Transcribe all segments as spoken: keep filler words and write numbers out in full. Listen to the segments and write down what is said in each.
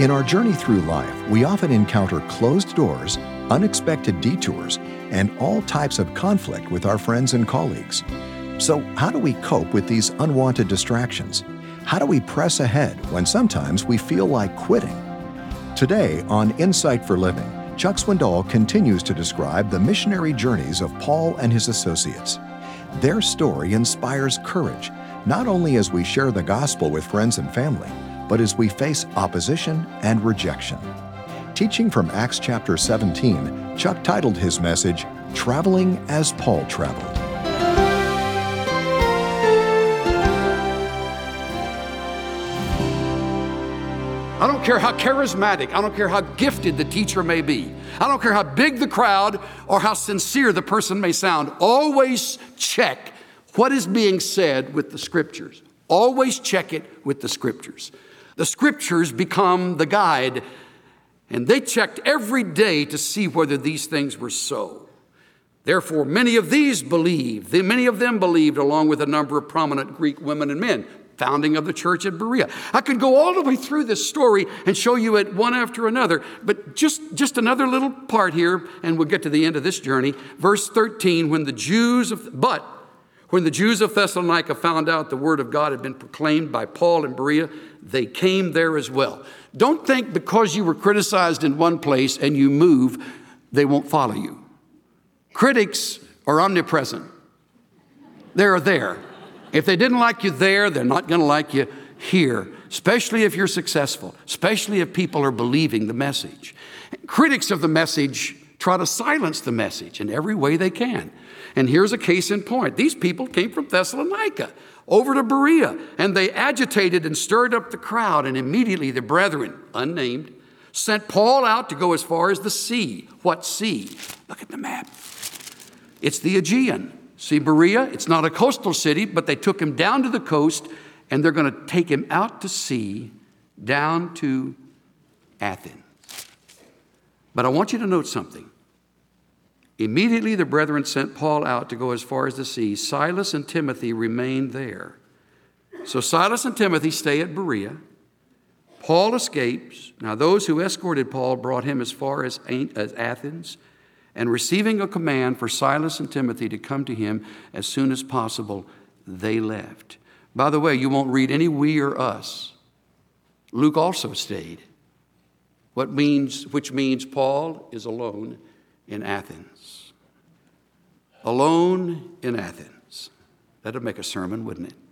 In our journey through life, we often encounter closed doors, unexpected detours, and all types of conflict with our friends and colleagues. So, how do we cope with these unwanted distractions? How do we press ahead when sometimes we feel like quitting? Today on Insight for Living, Chuck Swindoll continues to describe the missionary journeys of Paul and his associates. Their story inspires courage, not only as we share the gospel with friends and family, but as we face opposition and rejection. Teaching from Acts chapter seventeen, Chuck titled his message, Traveling as Paul Traveled. I don't care how charismatic, I don't care how gifted the teacher may be. I don't care how big the crowd or how sincere the person may sound. Always check what is being said with the Scriptures. Always check it with the Scriptures. The Scriptures become the guide, and they checked every day to see whether these things were so. Therefore, many of these believed, many of them believed, along with a number of prominent Greek women and men, founding of the church at Berea. I could go all the way through this story and show you it one after another, but just, just another little part here, and we'll get to the end of this journey. Verse thirteen, when the Jews of, but when the Jews of Thessalonica found out the word of God had been proclaimed by Paul in Berea, they came there as well. Don't think because you were criticized in one place and you move, they won't follow you. Critics are omnipresent. They're there. If they didn't like you there, they're not going to like you here, especially if you're successful, especially if people are believing the message. Critics of the message try to silence the message in every way they can. And here's a case in point. These people came from Thessalonica over to Berea, and they agitated and stirred up the crowd, and immediately the brethren, unnamed, sent Paul out to go as far as the sea. What sea? Look at the map. It's the Aegean. See Berea? It's not a coastal city, but they took him down to the coast, and they're going to take him out to sea, down to Athens. But I want you to note something. Immediately the brethren sent Paul out to go as far as the sea. Silas and Timothy remained there. So Silas and Timothy stay at Berea. Paul escapes. Now those who escorted Paul brought him as far as Athens, and receiving a command for Silas and Timothy to come to him as soon as possible, they left. By the way, you won't read any we or us. Luke also stayed. What means, which means Paul is alone in Athens. Alone in Athens. That'd make a sermon, wouldn't it?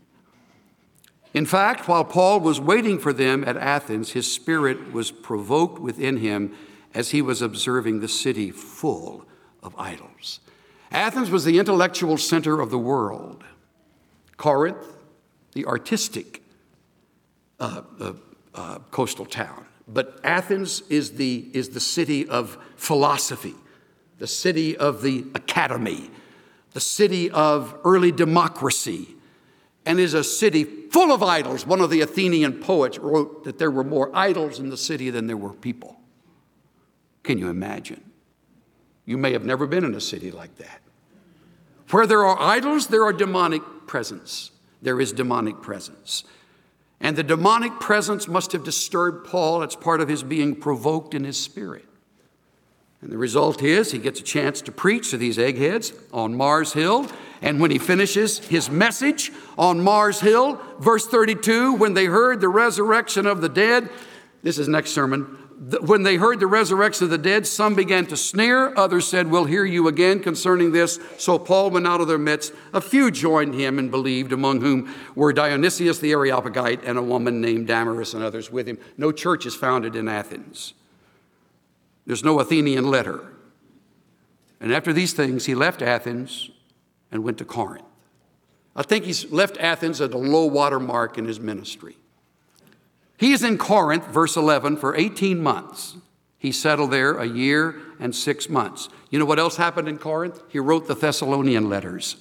In fact, while Paul was waiting for them at Athens, his spirit was provoked within him as he was observing the city full of idols. Athens was the intellectual center of the world. Corinth, the artistic uh, uh, uh, coastal town. But Athens is the, is the city of philosophy, the city of the academy, the city of early democracy, and is a city full of idols. One of the Athenian poets wrote that there were more idols in the city than there were people. Can you imagine? You may have never been in a city like that. Where there are idols, there are demonic presence. There is demonic presence. And the demonic presence must have disturbed Paul. It's part of his being provoked in his spirit. And the result is he gets a chance to preach to these eggheads on Mars Hill. And when he finishes his message on Mars Hill, verse thirty-two, when they heard the resurrection of the dead, this is next sermon, when they heard the resurrection of the dead, some began to sneer. Others said, we'll hear you again concerning this. So Paul went out of their midst. A few joined him and believed, among whom were Dionysius the Areopagite and a woman named Damaris and others with him. No church is founded in Athens. There's no Athenian letter. And after these things, he left Athens and went to Corinth. I think he's left Athens at a low water mark in his ministry. He is in Corinth, verse eleven, for eighteen months. He settled there a year and six months. You know what else happened in Corinth? He wrote the Thessalonian letters.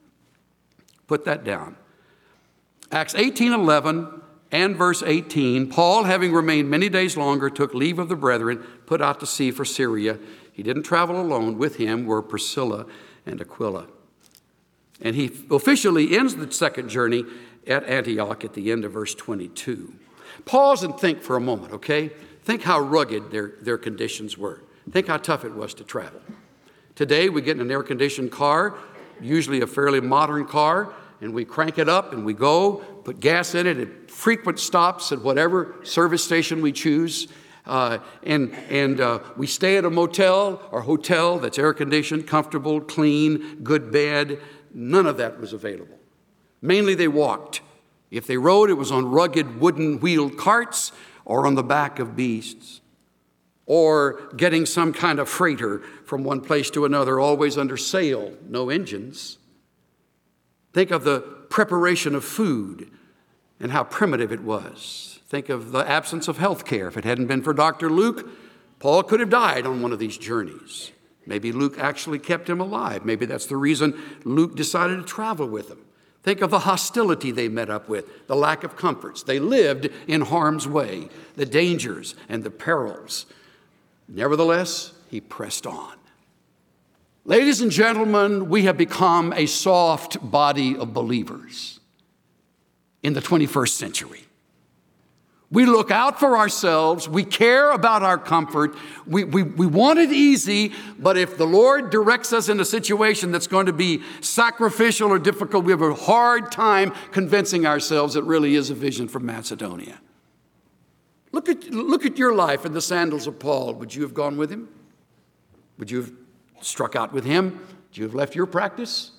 Put that down. Acts eighteen eleven and verse eighteen, Paul, having remained many days longer, took leave of the brethren, put out to sea for Syria. He didn't travel alone. With him were Priscilla and Aquila. And he officially ends the second journey at Antioch at the end of verse twenty-two. Pause and think for a moment, okay? Think how rugged their, their conditions were. Think how tough it was to travel. Today, we get in an air-conditioned car, usually a fairly modern car, and we crank it up and we go, put gas in it at frequent stops at whatever service station we choose. Uh, and and uh, we stay at a motel or hotel that's air-conditioned, comfortable, clean, good bed. None of that was available. Mainly they walked. If they rode, it was on rugged wooden wheeled carts or on the back of beasts, or getting some kind of freighter from one place to another, always under sail, no engines. Think of the preparation of food and how primitive it was. Think of the absence of health care. If it hadn't been for Doctor Luke, Paul could have died on one of these journeys. Maybe Luke actually kept him alive. Maybe that's the reason Luke decided to travel with him. Think of the hostility they met up with, the lack of comforts. They lived in harm's way, the dangers and the perils. Nevertheless, he pressed on. Ladies and gentlemen, we have become a soft body of believers in the twenty-first century. We look out for ourselves. We care about our comfort. We, we, we want it easy, but if the Lord directs us in a situation that's going to be sacrificial or difficult, we have a hard time convincing ourselves it really is a vision from Macedonia. Look at, look at your life in the sandals of Paul. Would you have gone with him? Would you have struck out with him? Would you have left your practice?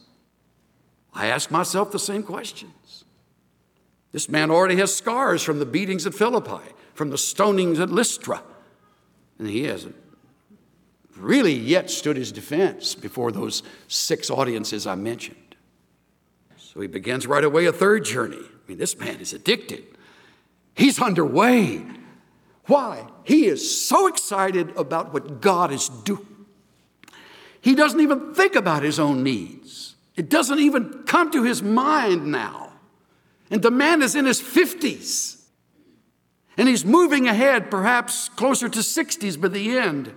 I ask myself the same questions. This man already has scars from the beatings at Philippi, from the stonings at Lystra. And he hasn't really yet stood his defense before those six audiences I mentioned. So he begins right away a third journey. I mean, this man is addicted. He's underway. Why? He is so excited about what God is doing. He doesn't even think about his own needs. It doesn't even come to his mind now. And the man is in his fifties. And he's moving ahead, perhaps closer to sixties by the end.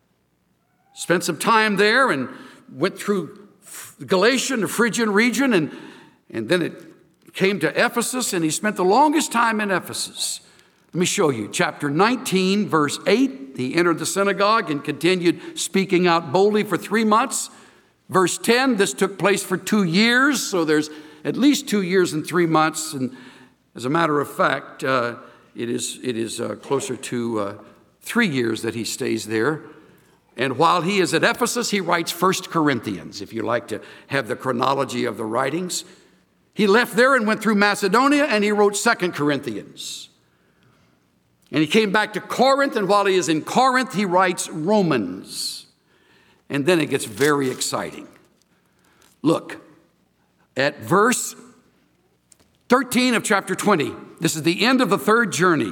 Spent some time there and went through Galatia, the Phrygian region, and, and then it came to Ephesus, and he spent the longest time in Ephesus. Let me show you. Chapter nineteen, verse eight, he entered the synagogue and continued speaking out boldly for three months. Verse ten, this took place for two years, so there's at least two years and three months. And as a matter of fact, uh, it is, it is uh, closer to uh, three years that he stays there. And while he is at Ephesus, he writes First Corinthians, if you like to have the chronology of the writings. He left there and went through Macedonia, and he wrote Second Corinthians. And he came back to Corinth, and while he is in Corinth, he writes Romans. And then it gets very exciting. Look. At verse thirteen of chapter twenty, this is the end of the third journey.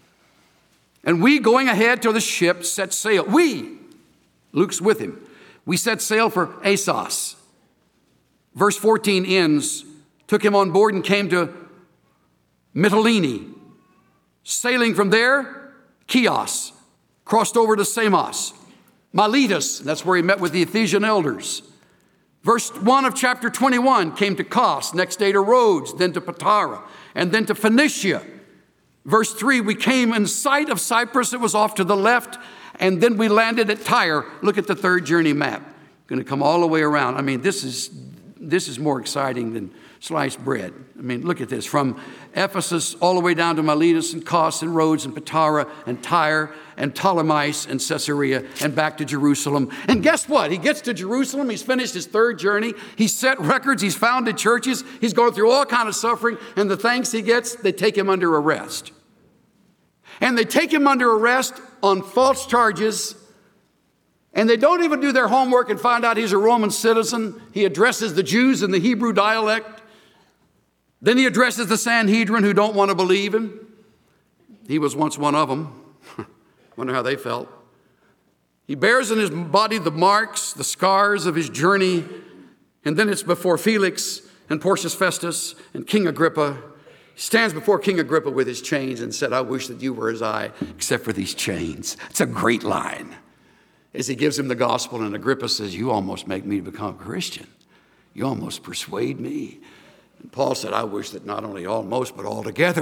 And we, going ahead to the ship, set sail. We, Luke's with him, we set sail for Assos. Verse fourteen ends, took him on board and came to Mytilene. Sailing from there, Chios, crossed over to Samos. Miletus, that's where he met with the Ephesian elders. Verse one of chapter twenty-one came to Kos, next day to Rhodes, then to Patara, and then to Phoenicia. Verse three, we came in sight of Cyprus. It was off to the left, and then we landed at Tyre. Look at the third journey map. Going to come all the way around. I mean, this is this is more exciting than sliced bread. I mean, look at this. From Ephesus all the way down to Miletus and Kos and Rhodes and Patara and Tyre and Ptolemais and Caesarea and back to Jerusalem. And guess what? He gets to Jerusalem. He's finished his third journey. He's set records. He's founded churches. He's going through all kind of suffering. And the thanks he gets, they take him under arrest. And they take him under arrest on false charges. And they don't even do their homework and find out he's a Roman citizen. He addresses the Jews in the Hebrew dialect. Then he addresses the Sanhedrin who don't want to believe him. He was once one of them. Wonder how they felt. He bears in his body the marks, the scars of his journey. And then it's before Felix and Porcius Festus and King Agrippa. He stands before King Agrippa with his chains and said, I wish that you were as I, except for these chains. It's a great line. As he gives him the gospel, and Agrippa says, you almost make me become a Christian. You almost persuade me. And Paul said, I wish that not only almost, but altogether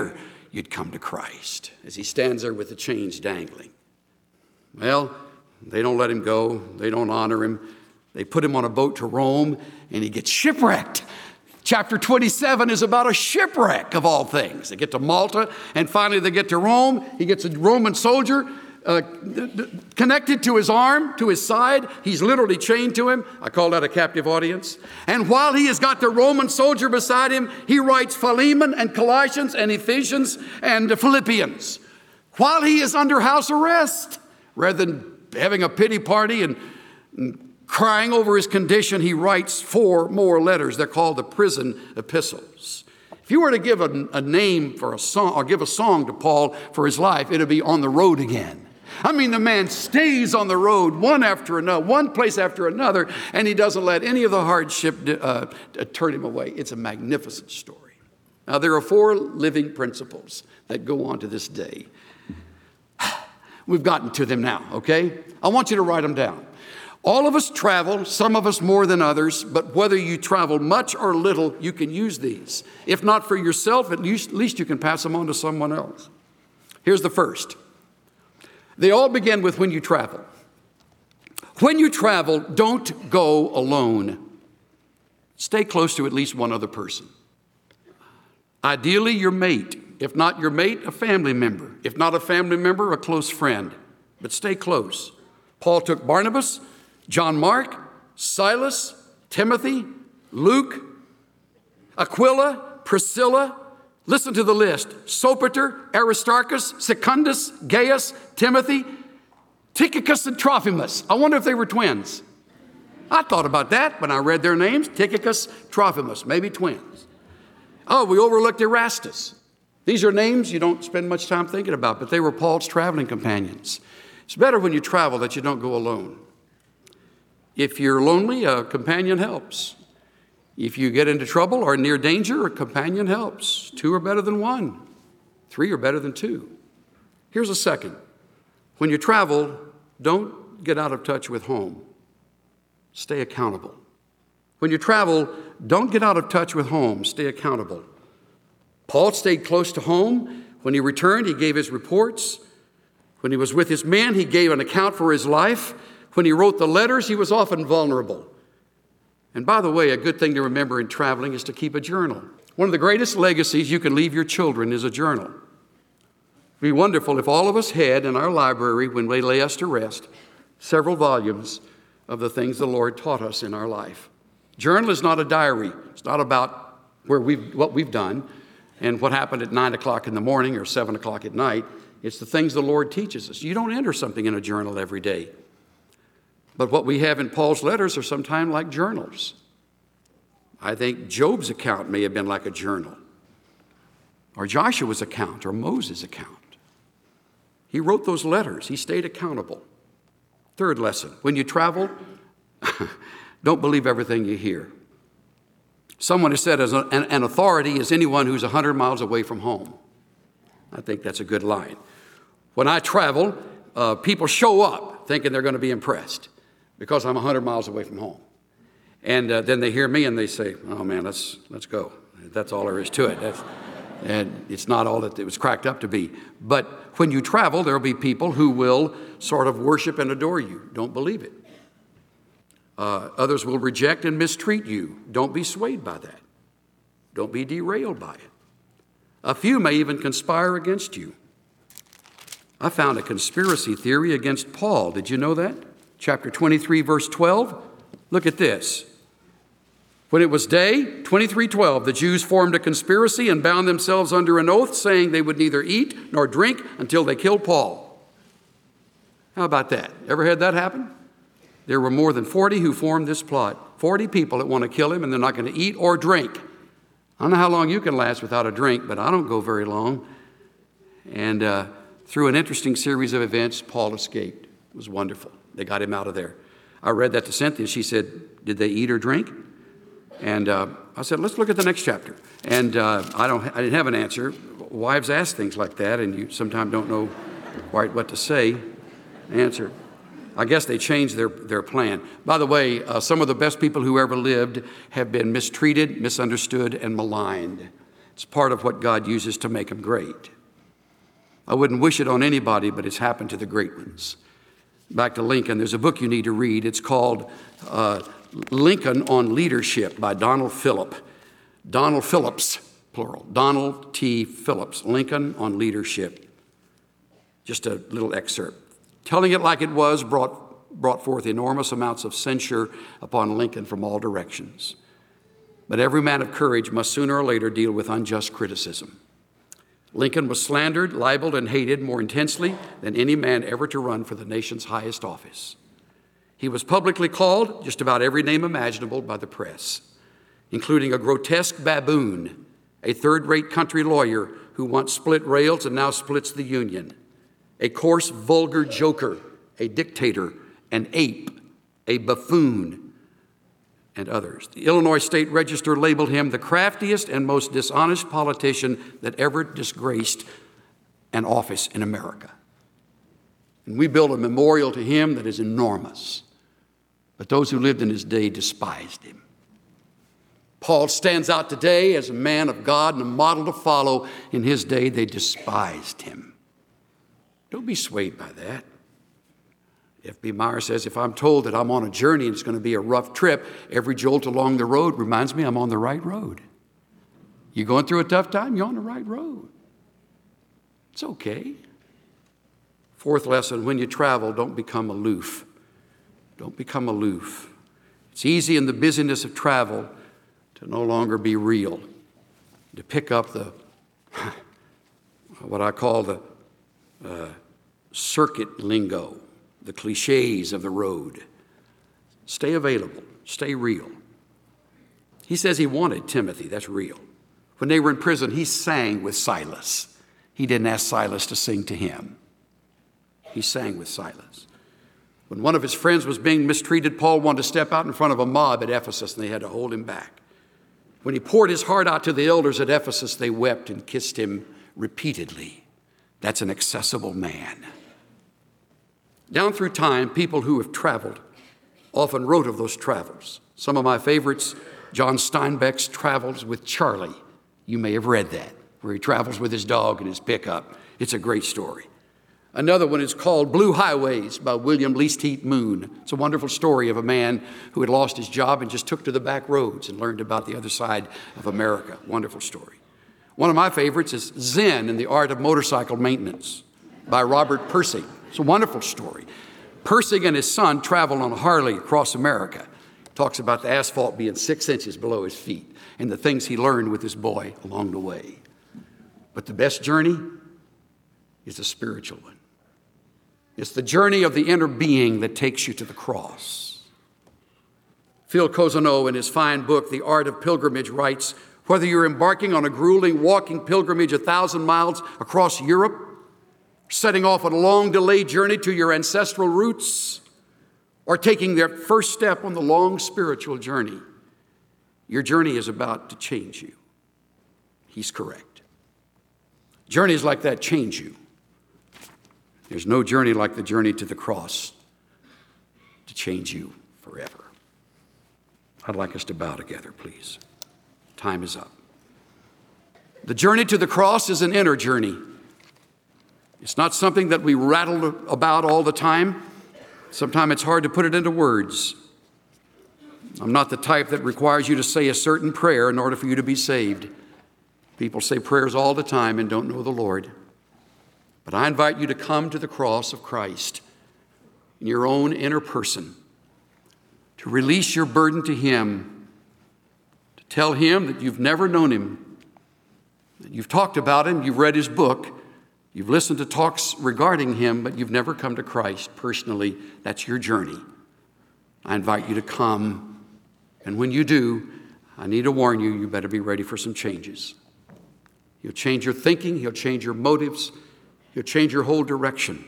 you'd come to Christ, as he stands there with the chains dangling. Well, they don't let him go. They don't honor him. They put him on a boat to Rome, and he gets shipwrecked. Chapter twenty-seven is about a shipwreck of all things. They get to Malta, and finally they get to Rome. He gets a Roman soldier uh, connected to his arm, to his side. He's literally chained to him. I call that a captive audience. And while he has got the Roman soldier beside him, he writes Philemon and Colossians and Ephesians and Philippians while he is under house arrest. Rather than having a pity party and, and crying over his condition, he writes four more letters. They're called the prison epistles. If you were to give a, a name for a song or give a song to Paul for his life, it would be On the Road Again. I mean, the man stays on the road one after another, one place after another, and he doesn't let any of the hardship uh, turn him away. It's a magnificent story. Now, there are four living principles that go on to this day. We've gotten to them now, okay? I want you to write them down. All of us travel, some of us more than others, but whether you travel much or little, you can use these. If not for yourself, at least, at least you can pass them on to someone else. Here's the first. They all begin with when you travel. When you travel, don't go alone. Stay close to at least one other person. Ideally, your mate. If not your mate, a family member. If not a family member, a close friend. But stay close. Paul took Barnabas, John Mark, Silas, Timothy, Luke, Aquila, Priscilla. Listen to the list. Sopater, Aristarchus, Secundus, Gaius, Timothy, Tychicus, and Trophimus. I wonder if they were twins. I thought about that when I read their names. Tychicus, Trophimus, maybe twins. Oh, we overlooked Erastus. These are names you don't spend much time thinking about, but they were Paul's traveling companions. It's better when you travel that you don't go alone. If you're lonely, a companion helps. If you get into trouble or near danger, a companion helps. Two are better than one. Three are better than two. Here's a second. When you travel, don't get out of touch with home. Stay accountable. When you travel, don't get out of touch with home. Stay accountable. Paul stayed close to home. When he returned, he gave his reports. When he was with his men, he gave an account for his life. When he wrote the letters, he was often vulnerable. And by the way, a good thing to remember in traveling is to keep a journal. One of the greatest legacies you can leave your children is a journal. It would be wonderful if all of us had in our library, when they lay us to rest, several volumes of the things the Lord taught us in our life. Journal is not a diary. It's not about where we've, what we've done and what happened at nine o'clock in the morning or seven o'clock at night. It's the things the Lord teaches us. You don't enter something in a journal every day. But what we have in Paul's letters are sometimes like journals. I think Job's account may have been like a journal, or Joshua's account, or Moses' account. He wrote those letters. He stayed accountable. Third lesson, when you travel, don't believe everything you hear. Someone has said, as an, an authority is anyone who's one hundred miles away from home. I think that's a good line. When I travel, uh, people show up thinking they're going to be impressed because I'm one hundred miles away from home. And uh, then they hear me and they say, oh man, let's let's go. That's all there is to it. That's, and it's not all that it was cracked up to be. But when you travel, there'll be people who will sort of worship and adore you. Don't believe it. Uh, others will reject and mistreat you. Don't be swayed by that. Don't be derailed by it. A few may even conspire against you. I found a conspiracy theory against Paul. Did you know that? Chapter twenty-three, verse twelve. Look at this. When it was day, twenty-three twelve, the Jews formed a conspiracy and bound themselves under an oath, saying they would neither eat nor drink until they killed Paul. How about that? Ever had that happen? There were more than forty who formed this plot. forty people that want to kill him, and they're not going to eat or drink. I don't know how long you can last without a drink, but I don't go very long. And uh, through an interesting series of events, Paul escaped. It was wonderful. They got him out of there. I read that to Cynthia. She said, did they eat or drink? And uh, I said, let's look at the next chapter. And uh, I don't. I didn't have an answer. Wives ask things like that, and you sometimes don't know quite what to say. Answer. I guess they changed their, their plan. By the way, uh, some of the best people who ever lived have been mistreated, misunderstood, and maligned. It's part of what God uses to make them great. I wouldn't wish it on anybody, but it's happened to the great ones. Back to Lincoln, there's a book you need to read. It's called uh, Lincoln on Leadership by Donald Phillip. Donald Phillips, plural. Donald T. Phillips, Lincoln on Leadership. Just a little excerpt. Telling it like it was brought, brought forth enormous amounts of censure upon Lincoln from all directions. But every man of courage must sooner or later deal with unjust criticism. Lincoln was slandered, libeled, and hated more intensely than any man ever to run for the nation's highest office. He was publicly called just about every name imaginable by the press, including a grotesque baboon, a third-rate country lawyer who once split rails and now splits the Union, a coarse, vulgar joker, a dictator, an ape, a buffoon, and others. The Illinois State Register labeled him the craftiest and most dishonest politician that ever disgraced an office in America. And we built a memorial to him that is enormous. But those who lived in his day despised him. Paul stands out today as a man of God and a model to follow. In his day, they despised him. Don't be swayed by that. F B Meyer says, if I'm told that I'm on a journey and it's going to be a rough trip, every jolt along the road reminds me I'm on the right road. You're going through a tough time, you're on the right road. It's okay. Fourth lesson, when you travel, don't become aloof. Don't become aloof. It's easy in the busyness of travel to no longer be real, to pick up the, what I call the uh, circuit lingo, the cliches of the road. Stay available. Stay real. He says he wanted Timothy. That's real. When they were in prison, he sang with Silas. He didn't ask Silas to sing to him. He sang with Silas. When one of his friends was being mistreated, Paul wanted to step out in front of a mob at Ephesus, and they had to hold him back. When he poured his heart out to the elders at Ephesus, they wept and kissed him repeatedly. That's an accessible man. Down through time, people who have traveled often wrote of those travels. Some of my favorites, John Steinbeck's Travels with Charlie. You may have read that, where he travels with his dog and his pickup. It's a great story. Another one is called Blue Highways by William Leasteat Moon. It's a wonderful story of a man who had lost his job and just took to the back roads and learned about the other side of America. Wonderful story. One of my favorites is Zen and the Art of Motorcycle Maintenance by Robert Pirsig. It's a wonderful story. Pirsig and his son travel on a Harley across America. Talks about the asphalt being six inches below his feet and the things he learned with his boy along the way. But the best journey is a spiritual one. It's the journey of the inner being that takes you to the cross. Phil Cousino, in his fine book, The Art of Pilgrimage, writes, whether you're embarking on a grueling walking pilgrimage a thousand miles across Europe, setting off on a long delayed journey to your ancestral roots, or taking their first step on the long spiritual journey, your journey is about to change you. He's correct. Journeys like that change you. There's no journey like the journey to the cross to change you forever. I'd like us to bow together, please. Time is up. The journey to the cross is an inner journey. It's not something that we rattle about all the time. Sometimes it's hard to put it into words. I'm not the type that requires you to say a certain prayer in order for you to be saved. People say prayers all the time and don't know the Lord. But I invite you to come to the cross of Christ in your own inner person, to release your burden to Him, to tell Him that you've never known Him, that you've talked about Him, you've read His book, you've listened to talks regarding Him, but you've never come to Christ personally. That's your journey. I invite you to come, and when you do, I need to warn you, you better be ready for some changes. He'll change your thinking, He'll change your motives, He'll change your whole direction.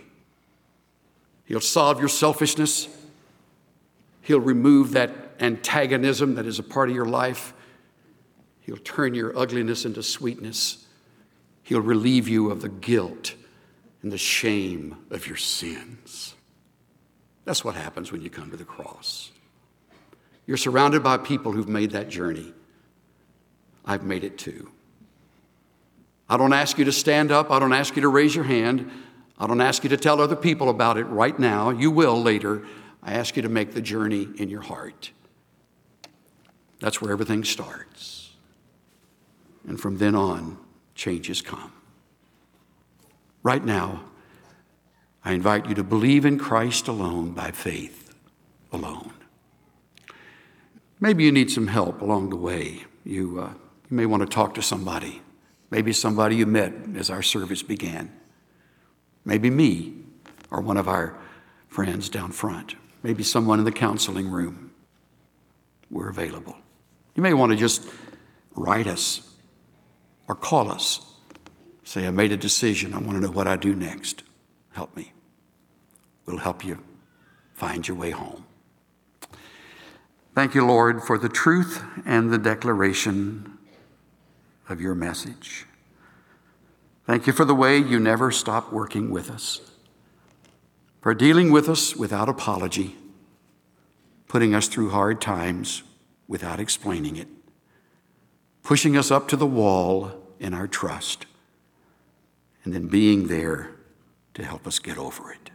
He'll solve your selfishness. He'll remove that antagonism that is a part of your life. He'll turn your ugliness into sweetness. He'll relieve you of the guilt and the shame of your sins. That's what happens when you come to the cross. You're surrounded by people who've made that journey. I've made it too. I don't ask you to stand up. I don't ask you to raise your hand. I don't ask you to tell other people about it right now. You will later. I ask you to make the journey in your heart. That's where everything starts. And from then on, changes come. Right now, I invite you to believe in Christ alone by faith alone. Maybe you need some help along the way. You, uh, you may want to talk to somebody. Maybe somebody you met as our service began. Maybe me or one of our friends down front. Maybe someone in the counseling room. We're available. You may want to just write us or call us. Say, I made a decision. I want to know what I do next. Help me. We'll help you find your way home. Thank you, Lord, for the truth and the declaration of your message. Thank you for the way you never stop working with us, for dealing with us without apology, putting us through hard times without explaining it, pushing us up to the wall in our trust, and then being there to help us get over it.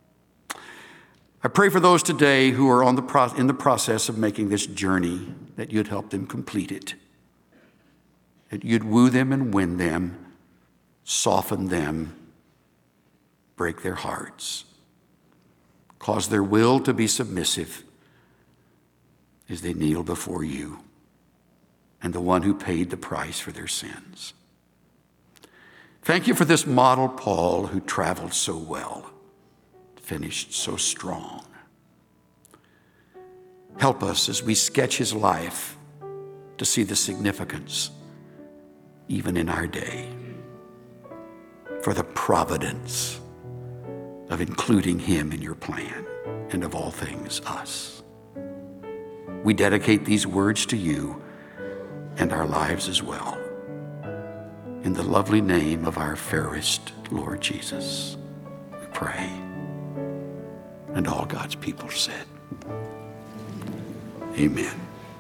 I pray for those today who are on the pro- in the process of making this journey, that you'd help them complete it, that you'd woo them and win them, soften them, break their hearts, cause their will to be submissive as they kneel before you and the one who paid the price for their sins. Thank you for this model Paul, who traveled so well, finished so strong. Help us as we sketch his life to see the significance even in our day, for the providence of including him in your plan, and of all things us. We dedicate these words to you and our lives as well. In the lovely name of our fairest Lord Jesus, we pray. And all God's people said, amen.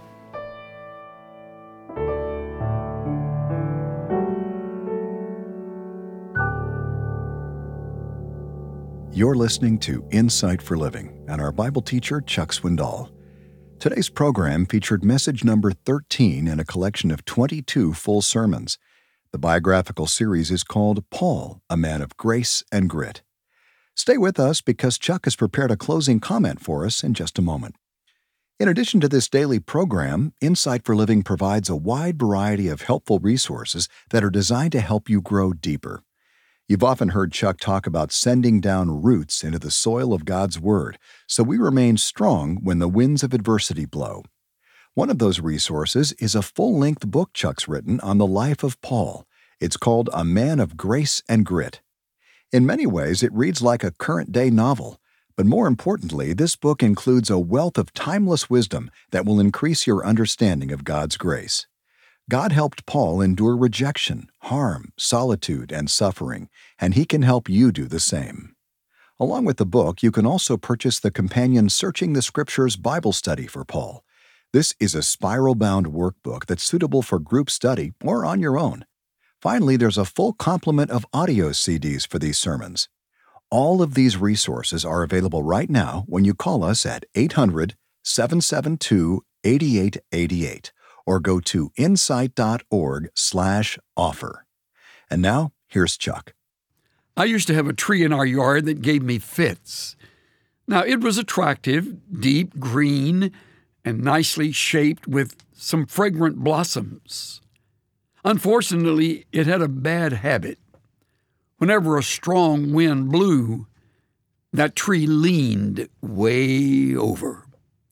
You're listening to Insight for Living and our Bible teacher, Chuck Swindoll. Today's program featured message number thirteen in a collection of twenty-two full sermons. The biographical series is called Paul, a Man of Grace and Grit. Stay with us because Chuck has prepared a closing comment for us in just a moment. In addition to this daily program, Insight for Living provides a wide variety of helpful resources that are designed to help you grow deeper. You've often heard Chuck talk about sending down roots into the soil of God's Word, so we remain strong when the winds of adversity blow. One of those resources is a full-length book Chuck's written on the life of Paul. It's called A Man of Grace and Grit. In many ways, it reads like a current-day novel, but more importantly, this book includes a wealth of timeless wisdom that will increase your understanding of God's grace. God helped Paul endure rejection, harm, solitude, and suffering, and he can help you do the same. Along with the book, you can also purchase the companion Searching the Scriptures Bible study for Paul. This is a spiral-bound workbook that's suitable for group study or on your own. Finally, there's a full complement of audio C Ds for these sermons. All of these resources are available right now when you call us at eight hundred, seven seven two, eight eight eight eight or go to insight.org slash offer. And now, here's Chuck. I used to have a tree in our yard that gave me fits. Now, it was attractive, deep green, and nicely shaped with some fragrant blossoms. Unfortunately, it had a bad habit. Whenever a strong wind blew, that tree leaned way over.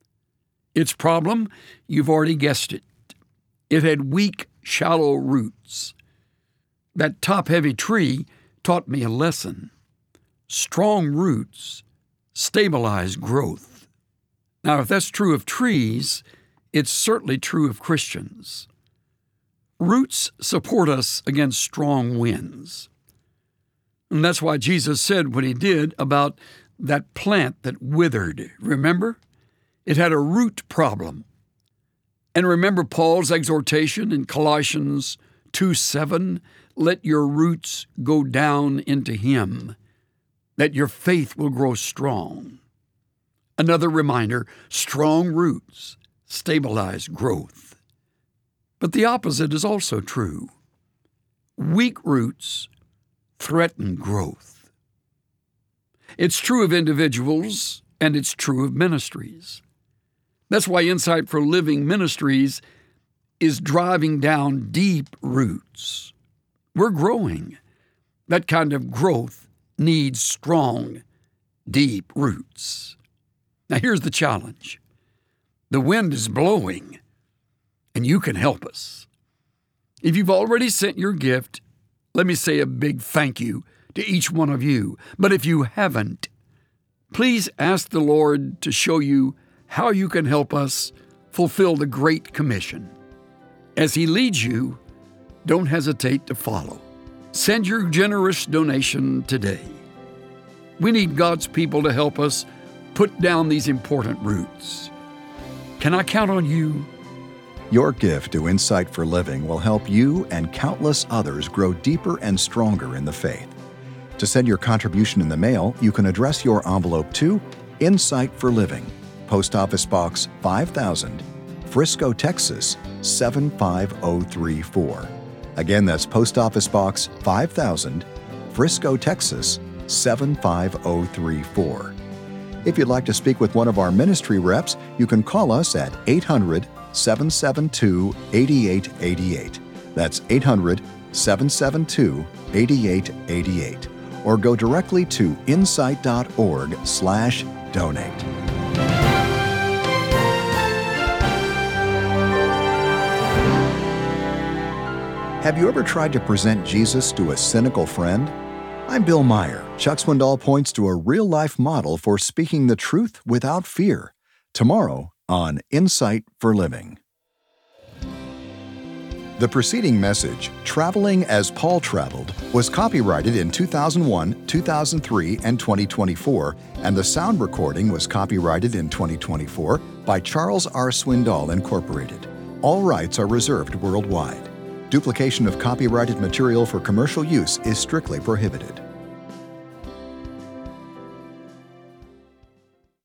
Its problem, you've already guessed it. It had weak, shallow roots. That top-heavy tree taught me a lesson. Strong roots stabilize growth. Now, if that's true of trees, it's certainly true of Christians. Roots support us against strong winds. And that's why Jesus said what he did about that plant that withered. Remember? It had a root problem. And remember Paul's exhortation in Colossians two seven, let your roots go down into Him, that your faith will grow strong. Another reminder, strong roots stabilize growth. But the opposite is also true. Weak roots threaten growth. It's true of individuals, and it's true of ministries. That's why Insight for Living Ministries is driving down deep roots. We're growing. That kind of growth needs strong, deep roots. Now here's the challenge. The wind is blowing, and you can help us. If you've already sent your gift, let me say a big thank you to each one of you. But if you haven't, please ask the Lord to show you how you can help us fulfill the Great Commission. As He leads you, don't hesitate to follow. Send your generous donation today. We need God's people to help us put down these important roots. Can I count on you? Your gift to Insight for Living will help you and countless others grow deeper and stronger in the faith. To send your contribution in the mail, you can address your envelope to Insight for Living, Post Office Box five thousand, Frisco, Texas seven five zero three four. Again, that's Post Office Box five thousand, Frisco, Texas seven five zero three four. If you'd like to speak with one of our ministry reps, you can call us at eight hundred, seven seven two, eight eight eight eight. That's eight hundred, seven seven two, eight eight eight eight. Or go directly to insight.org slash donate. Have you ever tried to present Jesus to a cynical friend? I'm Bill Meyer. Chuck Swindoll points to a real-life model for speaking the truth without fear. Tomorrow on Insight for Living. The preceding message, Traveling as Paul Traveled, was copyrighted in two thousand one, two thousand three, and twenty twenty-four, and the sound recording was copyrighted in twenty twenty-four by Charles R. Swindoll, Incorporated. All rights are reserved worldwide. Duplication of copyrighted material for commercial use is strictly prohibited.